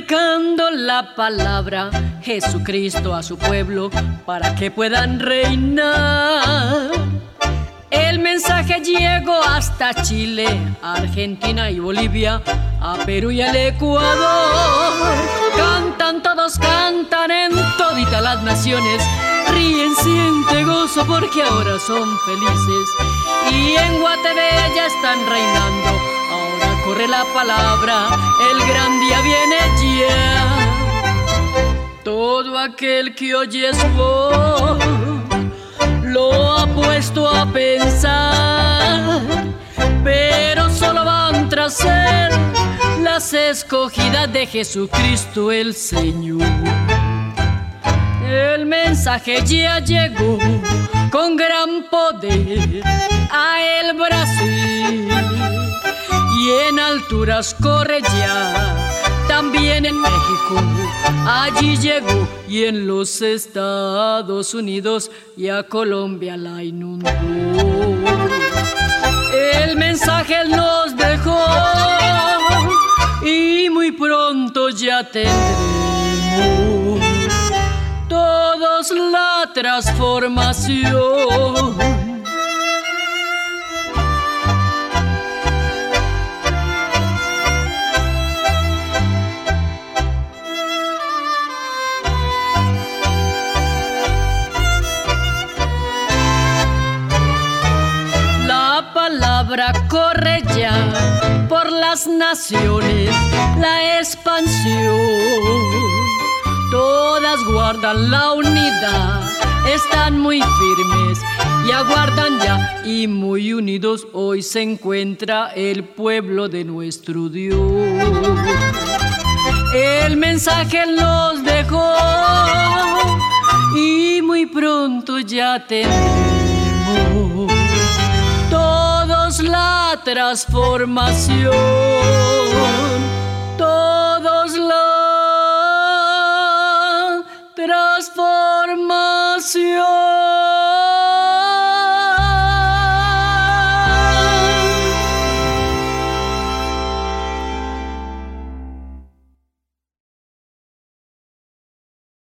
predicando la palabra, Jesucristo a su pueblo para que puedan reinar. El mensaje llegó hasta Chile, Argentina y Bolivia, a Perú y al Ecuador. Cantan, todos cantan en toditas las naciones, ríen, siente gozo porque ahora son felices. Y en Guatebé ya están reinando, ahora corre la palabra, el gran día viene ya. Todo aquel que oye su voz lo ha puesto a pensar, pero solo van tras él las escogidas de Jesucristo el Señor. El mensaje ya llegó con gran poder a el Brasil, y en alturas corre ya, también en México allí llegó, y en los Estados Unidos y a Colombia la inundó. El mensaje nos dejó y muy pronto ya tendremos todos la transformación. La palabra corre ya por las naciones, la expansión. Todas guardan la unidad, están muy firmes y aguardan ya, y muy unidos hoy se encuentra el pueblo de nuestro Dios. El mensaje nos dejó y muy pronto ya tendremos todos la transformación.